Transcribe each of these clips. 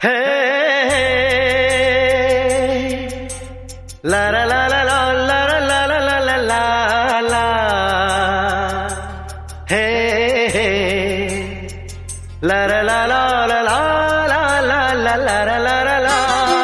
हे ला ला ला ला ला ला ला ला ला ला ला ला हे ला ला ला ला ला ला ला ला ला ला ला ला ला।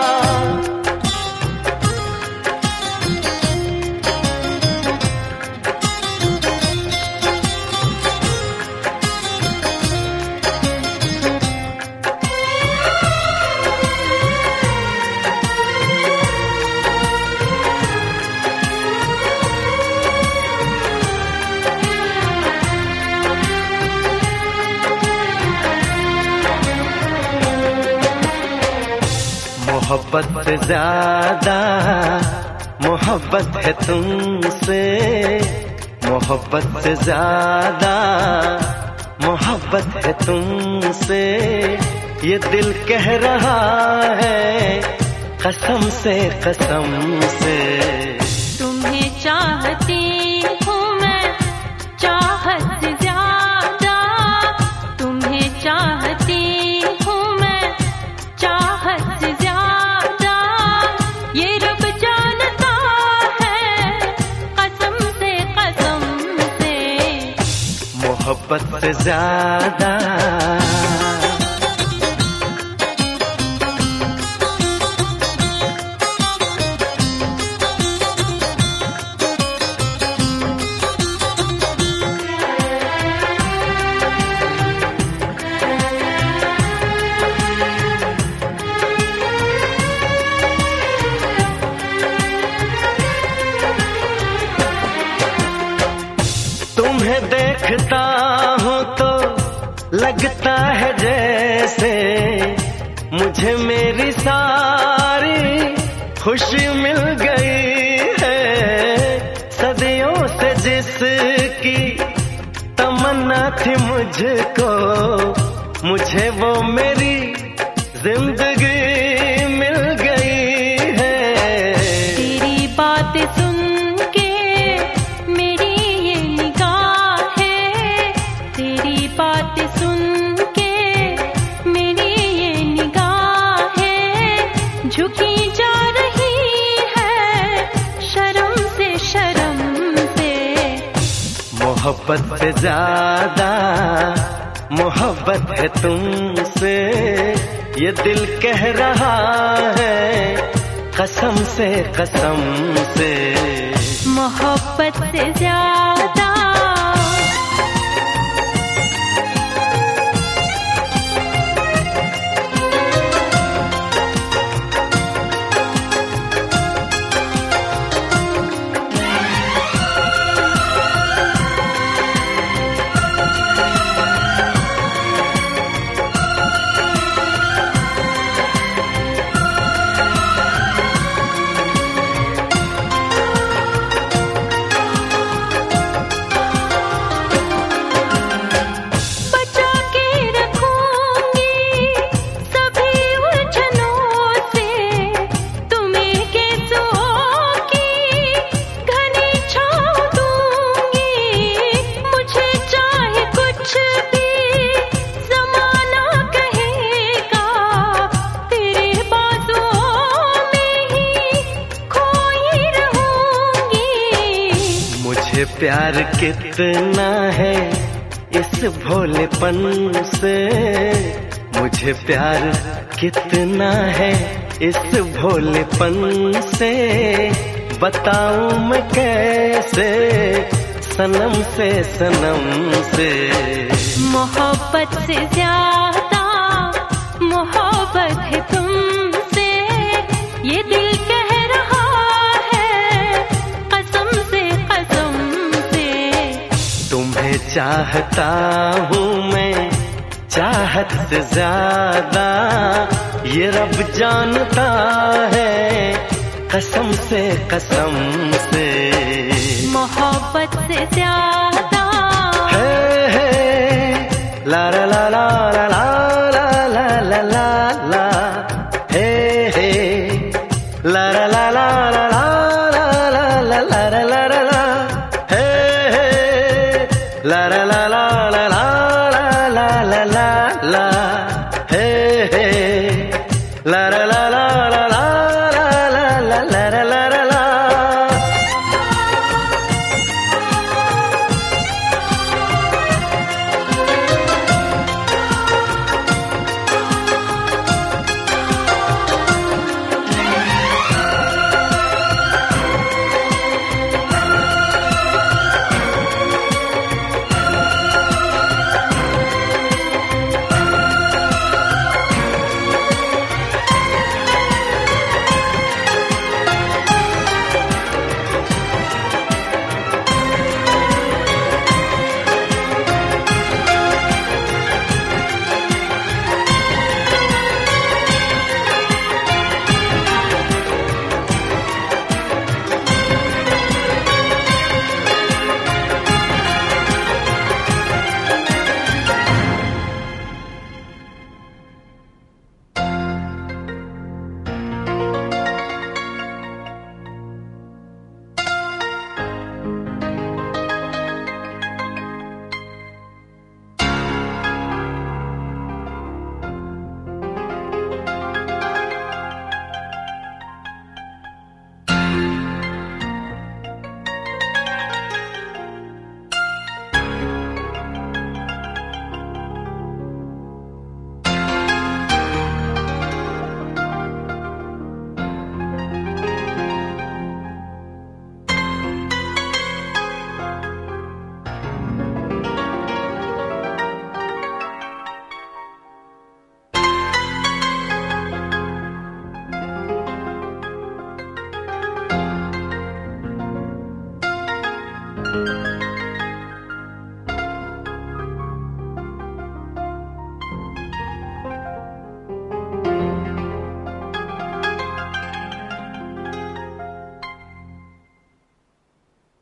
मोहब्बत से ज्यादा मोहब्बत है तुमसे, मोहब्बत से ज्यादा मोहब्बत है तुमसे, ये दिल कह रहा है कसम से कसम से। तुम्हें चाहती हूँ मैं चाहत से ज्यादा, तुम्हें चाहती हूँ मैं चाहत से ज्यादा, ये रब जानता है कसम से मोहब्बत से ज्यादा। तुम्हें देखता हूँ तो लगता है जैसे मुझे मेरी सारी खुशी मिल गई है, सदियों से जिसकी तमन्ना थी मुझको, मुझे वो मेरी जिंदगी मिल गई है। तेरी बात सुन सुन के मेरी ये निगाहें झुकी जा रही है शर्म से शर्म से। मोहब्बत से ज्यादा मोहब्बत है तुमसे, ये दिल कह रहा है कसम से कसम से। मोहब्बत से ज्यादा प्यार कितना है इस भोलेपन से, मुझे प्यार कितना है इस भोलेपन से, बताऊं मैं कैसे सनम से सनम से। मोहब्बत से ज्यादा मोहब्बत है तुमसे, ये दिल कह रहा है कसम से कसम से। तुम्हें चाहता हूँ मैं चाहत से ज्यादा, ये रब जानता है कसम से कसम से। मोहब्बत से ज्यादा है ला ला ला ला ला